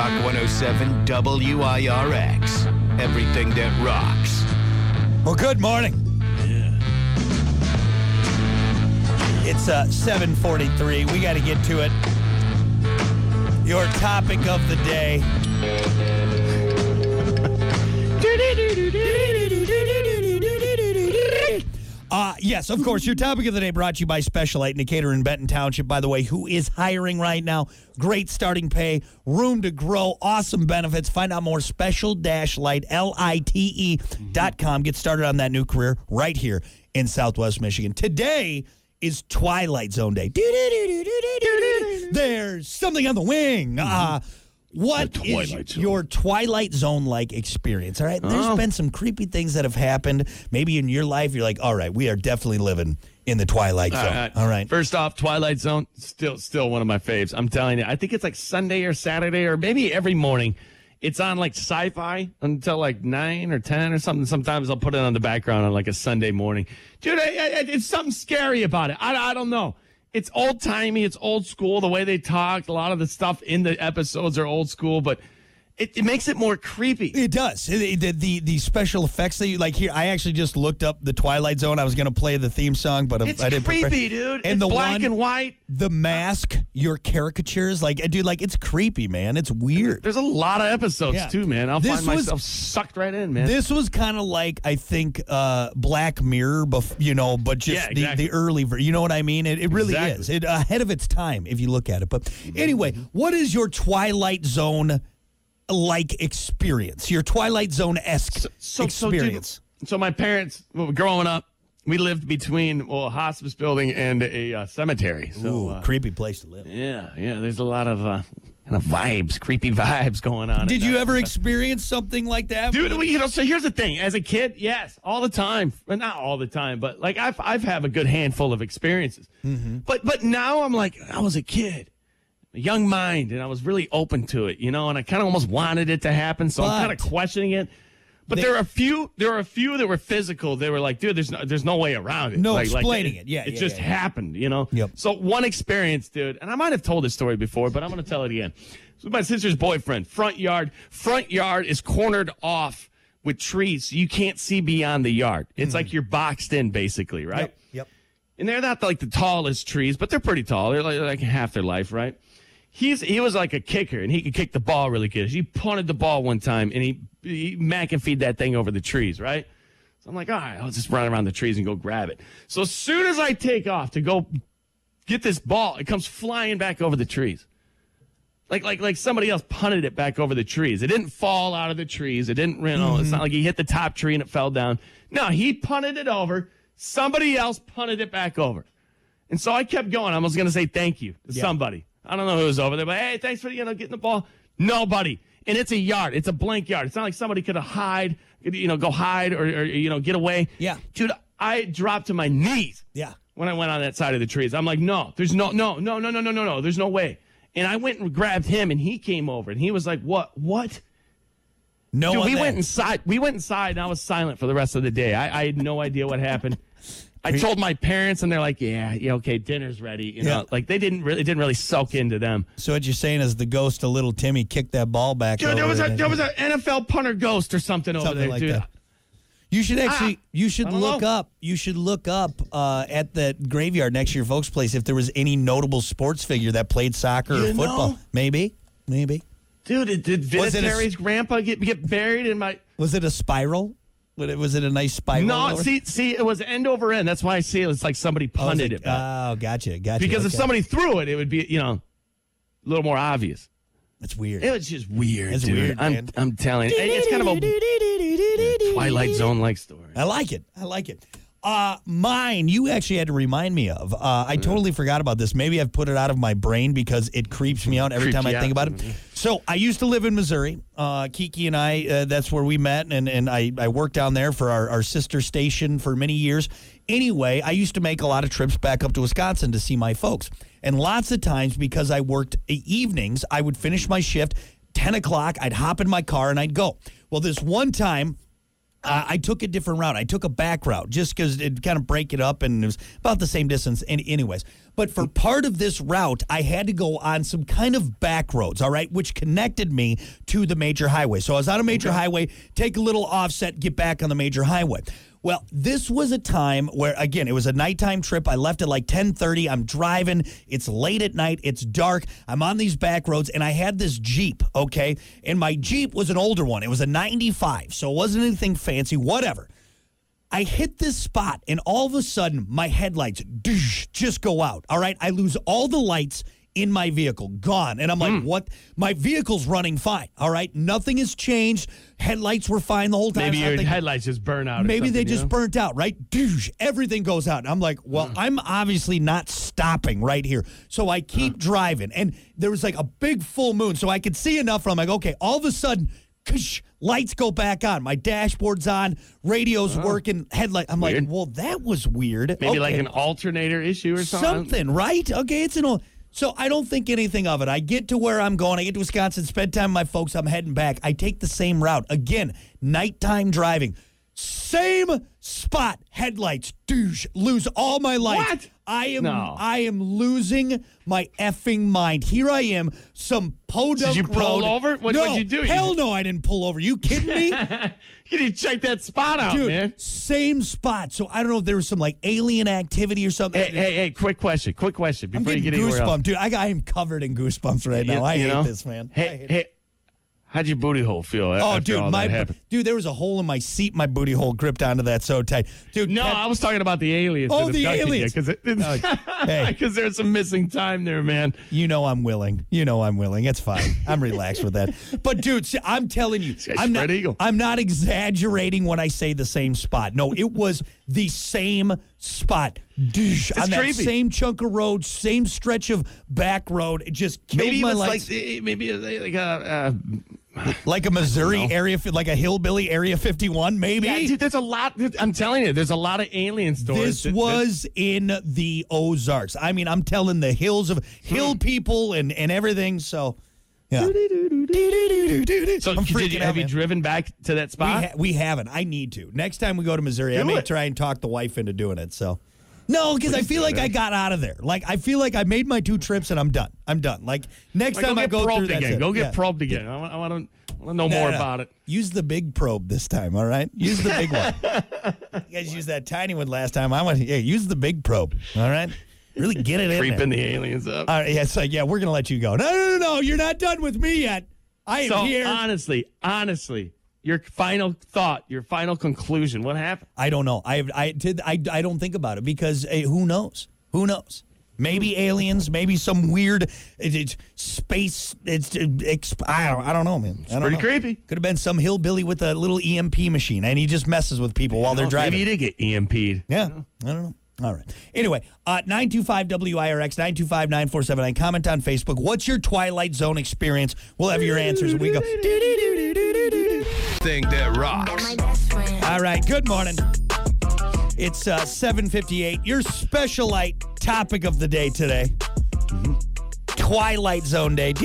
Rock 107 WIRX. Everything that rocks. Well, good morning. Yeah. It's 7:43. We got to get to it. Your topic of the day. Yes, of course. Your topic of the day brought to you by Special Light Indicator in Benton Township, by the way, who is hiring right now. Great starting pay, room to grow, awesome benefits. Find out more, special-light, LITE.com. Get started on that new career right here in Southwest Michigan. Today is Twilight Zone Day. There's something on the wing. What is your Twilight Zone-like experience? All right, there's been some creepy things that have happened. Maybe in your life, you're like, all right, we are definitely living in the Twilight Zone. All right. First off, Twilight Zone, still one of my faves. I'm telling you, I think it's like Sunday or Saturday or maybe every morning. It's on like Sci-Fi until like 9 or 10 or something. Sometimes I'll put it on the background on like a Sunday morning. Dude, it's something scary about it. I don't know. It's old-timey. It's old school, the way they talk. A lot of the stuff in the episodes are old school, but it makes it more creepy. It does. The special effects that you like here. I actually just looked up the Twilight Zone. I was going to play the theme song, but it's I didn't. Creepy, dude. And it's the black and white. The mask, your caricatures, it's creepy, man. It's weird. There's a lot of episodes too, man. I'll find myself sucked right in, man. This was kind of like, I think, Black Mirror, but just the early version. You know what I mean? It really is. It ahead of its time if you look at it. But anyway, what is your Twilight Zone like experience? Your Twilight Zone-esque experience? So my parents, growing up, we lived between a hospice building and a cemetery. So creepy place to live. Yeah. There's a lot of kind of vibes, creepy vibes going on. Did you ever experience something like that, dude? So here's the thing. As a kid, yes, all the time. But not all the time, but like I've had a good handful of experiences. Mm-hmm. But now I'm like, I was a kid. A young mind, and I was really open to it, and I kind of almost wanted it to happen, so I'm kind of questioning it. But there are a few that were physical. They were like, dude, there's no way around it. No explaining it. Yeah, it just happened, Yep. So one experience, dude, and I might have told this story before, but I'm going to tell it again. So my sister's boyfriend, front yard is cornered off with trees, so you can't see beyond the yard. It's like you're boxed in, basically, right? Yep. And they're not like the tallest trees, but they're pretty tall. They're like half their life, right? He was like a kicker, and he could kick the ball really good. He punted the ball one time, and he McAfee'd that thing over the trees, right? So I'm like, all right, I'll just run around the trees and go grab it. So as soon as I take off to go get this ball, it comes flying back over the trees. Like somebody else punted it back over the trees. It didn't fall out of the trees. It didn't, It's not like he hit the top tree and it fell down. No, he punted it over. Somebody else punted it back over. And so I kept going. I was going to say thank you to somebody. I don't know who was over there, but hey, thanks for getting the ball. Nobody. And it's a yard. It's a blank yard. It's not like somebody could hide, go hide or get away. Yeah. Dude, I dropped to my knees. Yeah. When I went on that side of the trees. I'm like, no, there's no. There's no way. And I went and grabbed him, and he came over, and he was like, what? No. Dude, we went inside. And I was silent for the rest of the day. I had no idea what happened. I told my parents, and they're like, yeah, okay, dinner's ready. Like it didn't really soak into them. So what you're saying is the ghost of little Timmy kicked that ball back. Dude, there was an NFL punter ghost or something over there, like dude. That. You should look up. You should look up at the graveyard next to your folks' place if there was any notable sports figure that played soccer or football. Maybe. Dude, did Vinatieri's grandpa get buried in my? Was it a spiral? Was it a nice spiral? No, see, it was end over end. That's why I see it's like somebody punted it back. Oh, gotcha. Because if somebody threw it, it would be, a little more obvious. That's weird. It was just weird, It's dude. weird, man. I'm telling you. It's kind of a Twilight Zone-like story. I like it. Mine, you actually had to remind me of. I totally forgot about this. Maybe I've put it out of my brain because it creeps me out every time I think about it. So I used to live in Missouri. Kiki and I, that's where we met, and I worked down there for our sister station for many years. Anyway, I used to make a lot of trips back up to Wisconsin to see my folks. And lots of times, because I worked evenings, I would finish my shift, 10 o'clock, I'd hop in my car, and I'd go. Well, this one time, I took a different route. I took a back route just because it'd kind of break it up, and it was about the same distance. And anyways, but for part of this route, I had to go on some kind of back roads, all right, which connected me to the major highway. So I was on a major highway, take a little offset, get back on the major highway. Well, this was a time where, again, it was a nighttime trip. I left at like 10:30. I'm driving. It's late at night. It's dark. I'm on these back roads, and I had this Jeep, okay? And my Jeep was an older one. It was a 95, so it wasn't anything fancy, whatever. I hit this spot, and all of a sudden, my headlights just go out, all right? I lose all the lights in my vehicle, gone. And I'm like, what? My vehicle's running fine, all right? Nothing has changed. Headlights were fine the whole time. Maybe your headlights just burn out. Maybe they just burnt out, right? Everything goes out. And I'm like, well, I'm obviously not stopping right here. So I keep driving. And there was like a big full moon, so I could see enough. I'm like, okay, all of a sudden, lights go back on. My dashboard's on, radio's working, headlight. I'm like, well, that was weird. Maybe like an alternator issue or something. Something, right? Okay, it's an old. So I don't think anything of it. I get to where I'm going. I get to Wisconsin, spend time with my folks. I'm heading back. I take the same route. Again, nighttime driving. Same spot. Headlights. Lose all my lights. What? I am losing my effing mind. Here I am, some podunk Did you pull road. over? What'd you do? Hell no, I didn't pull over. You kidding me? You need to check that spot out, Dude, man. same spot. So I don't know if there was some like alien activity or something. Hey, quick question before I'm getting you get anywhere else. goosebumps, dude. I am covered in goosebumps right now. I hate this, man. Hey, how'd your booty hole feel after all that happened? Dude, there was a hole in my seat. My booty hole gripped onto that so tight. Dude, No, I was talking about the aliens. Oh, the aliens. Because there's some missing time there, man. You know I'm willing. It's fine. I'm relaxed with that. But dude, see, I'm telling you, I'm not exaggerating when I say the same spot. No, it was the same spot. On that creepy. Same chunk of road, same stretch of back road. It just killed my life. Like a Missouri area, like a hillbilly Area 51, maybe. Yeah, dude, there's a lot. I'm telling you, there's a lot of alien stories. This was in the Ozarks. I mean, I'm telling the hills of hill people and everything. So, yeah. So, have you man. driven back to that spot? We haven't. I need to. Next time we go to Missouri, I may try and talk the wife into doing it. So. No, because I feel like I got out of there. Like, I feel like I made my 2 trips and I'm done. Like, next time I go through that. Go get probed again. I want to know more about it. Use the big probe this time, all right? Use the big one. You guys used that tiny one last time. Use the big probe, all right? Really get it in there. Creeping the aliens up. All right, it's like, we're going to let you go. No, you're not done with me yet. I am here. Honestly. Your final thought, your final conclusion. What happened? I don't know. I don't think about it because who knows? Who knows? Maybe aliens. Maybe some weird space. I don't know, man. It's pretty creepy. Could have been some hillbilly with a little EMP machine, and he just messes with people while they're driving. Maybe he did get EMP'd. Yeah, I don't know. All right. Anyway, 925-WIRX, 925-9479. Comment on Facebook. What's your Twilight Zone experience? We'll have your answers, and we go. Thing that rocks. All right. Good morning. It's 7:58. Your specialite topic of the day today. Twilight Zone Day.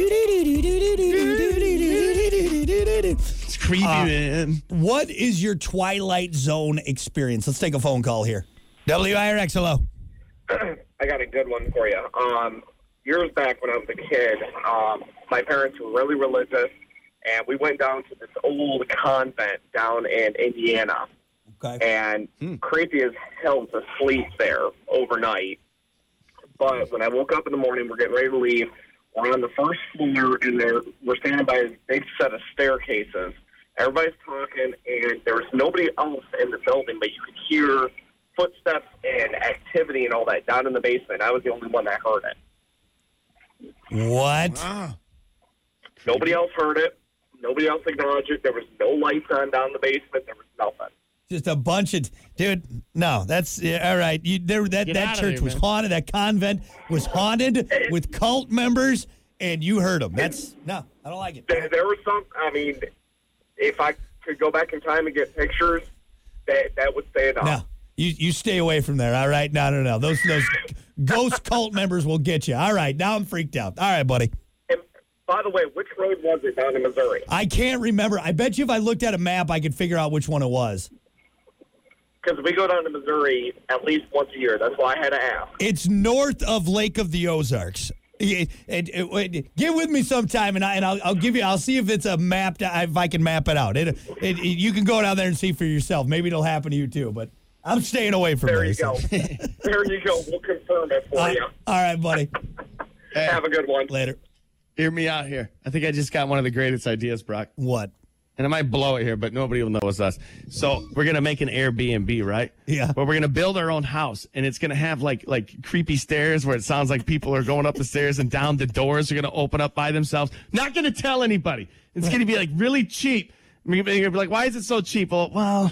It's creepy, man. What is your Twilight Zone experience? Let's take a phone call here. WIRX, hello. I got a good one for you. Years back when I was a kid, my parents were really religious, and we went down to this old convent down in Indiana. Okay. And creepy as hell to sleep there overnight. But when I woke up in the morning, we're getting ready to leave. We're on the first floor, and we're standing by a big set of staircases. Everybody's talking, and there's nobody else in the building, but you could hear footsteps and activity and all that down in the basement. I was the only one that heard it. What? Nobody else heard it. Nobody else acknowledged it. There was no lights on down in the basement. There was nothing. Just a bunch of dude. No, that's all right. That church was haunted. That convent was haunted with cult members, and you heard them. I don't like it. There was some. I mean, if I could go back in time and get pictures, that would say enough. No, you stay away from there. All right, no. Those ghost cult members will get you. All right, now I'm freaked out. All right, buddy. By the way, which road was it down in Missouri? I can't remember. I bet you if I looked at a map, I could figure out which one it was. Because we go down to Missouri at least once a year. That's why I had to ask. It's north of Lake of the Ozarks. Get with me sometime, and I'll give you. I'll see if it's a map. If I can map it out. You can go down there and see for yourself. Maybe it'll happen to you too. But I'm staying away from there. There You go. There you go. We'll confirm it for you. All right, buddy. Hey, have a good one. Later. Hear me out here. I think I just got one of the greatest ideas, Brock. What? And I might blow it here, but nobody will know it's us. So we're gonna make an Airbnb, right? Yeah. But we're gonna build our own house, and it's gonna have like creepy stairs where it sounds like people are going up the stairs, and down the doors are gonna open up by themselves. Not gonna tell anybody. It's gonna be like really cheap. You're gonna be like, why is it so cheap? Well,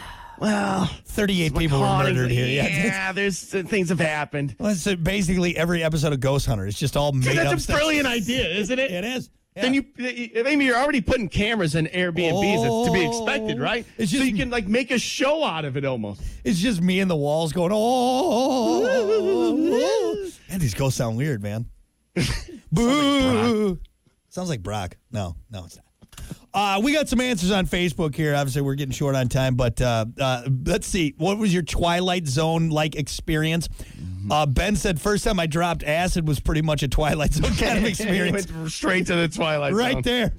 38 people were murdered here. Yeah, there's things have happened. Well, it's basically every episode of Ghost Hunter. It's just all made up That's a stuff. brilliant idea, isn't it? It is. Yeah. Then maybe you're already putting cameras in Airbnbs. It's to be expected, right? It's so just- you can like make a show out of it almost. It's just me and the walls going, oh. And these ghosts sound weird, man. Boo. Sounds like Brock. No, it's not. We got some answers on Facebook here. Obviously, we're getting short on time, but let's see. What was your Twilight Zone-like experience? Ben said, first time I dropped acid was pretty much a Twilight Zone kind of experience. Went straight to the Twilight Zone. Right there.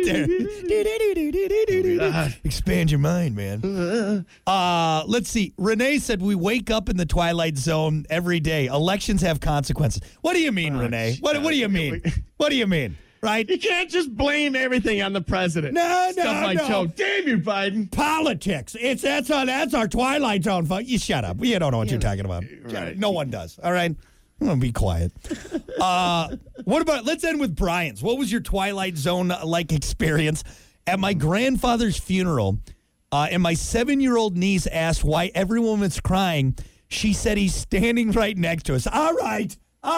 Expand your mind, man. Let's see. Renee said, we wake up in the Twilight Zone every day. Elections have consequences. What do you mean, Renee? What do you mean? What do you mean? Right? You can't just blame everything on the president. No. Joe. Damn you, Biden. Politics. That's our Twilight Zone. You shut up. You don't know what you're talking about. Right. No one does. All right? I'm going to be quiet. What about, let's end with Brian's. What was your Twilight Zone-like experience? At my grandfather's funeral, and my 7-year-old niece asked why everyone was crying. She said he's standing right next to us. All right.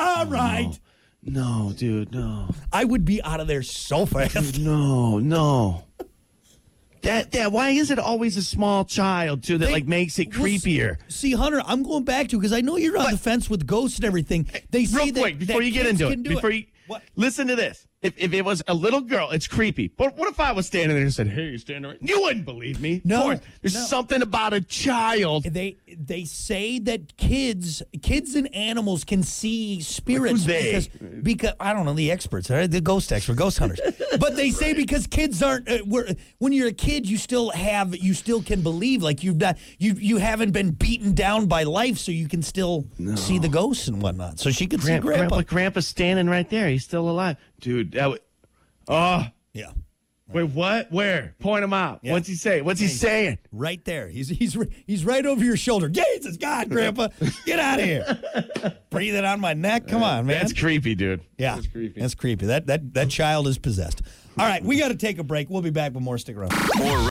No, dude, no. I would be out of there so fast. No. That why is it always a small child too that makes it creepier? See, Hunter, I'm going back to because I know you're on the fence with ghosts and everything. They say Real quick, before you get into it, listen to this. If it was a little girl, it's creepy. But what if I was standing there and said, "Hey, you're standing right," you wouldn't believe me. No, of course. There's something about a child. They say that kids and animals can see spirits. Who's they? Because I don't know the experts, all right? The ghost experts, ghost hunters. But they say because kids aren't. When you're a kid, you still can believe. Like you haven't been beaten down by life, so you can still see the ghosts and whatnot. So she could see Grandpa. Grandpa's standing right there. He's still alive, dude. Yeah. Wait, what? Where? Point him out. Yeah. What's he say? What's he saying? Right there. He's right over your shoulder. Jesus, God, Grandpa, get out of here. Breathing on my neck. Come on, man. That's creepy, dude. Yeah, that's creepy. That child is possessed. All right, we got to take a break. We'll be back with more. Stick around. More